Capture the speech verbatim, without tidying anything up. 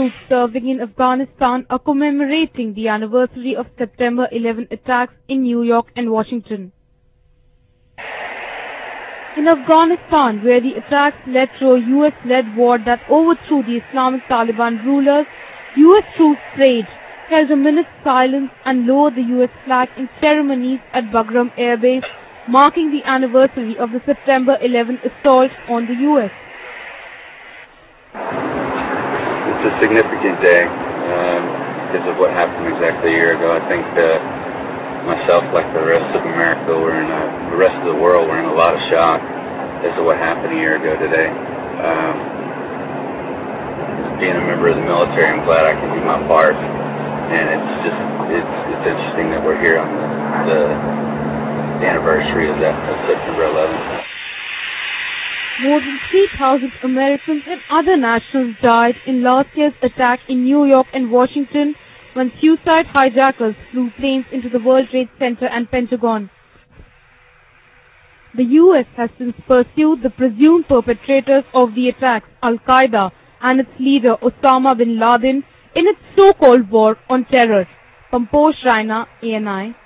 troops serving in Afghanistan are commemorating the anniversary of September eleventh attacks in New York and Washington. In Afghanistan, where the attacks led to a U S-led war that overthrew the Islamic Taliban rulers, U S troops prayed, held a minute's silence and lowered the U S flag in ceremonies at Bagram Air Base, marking the anniversary of the September eleventh assault on the U S. It's a significant day um, because of what happened exactly a year ago. I think uh, myself, like the rest of America, we're in a, the rest of the world, we're in a lot of shock as to what happened a year ago today. Um, being a member of the military, I'm glad I can do my part, and it's just it's it's interesting that we're here on the, the, the anniversary of that of September eleventh. More than three thousand Americans and other nationals died in last year's attack in New York and Washington when suicide hijackers flew planes into the World Trade Center and Pentagon. The U S has since pursued the presumed perpetrators of the attacks, Al-Qaeda, and its leader Osama bin Laden, in its so-called war on terror. Pamposh Raina, A N I.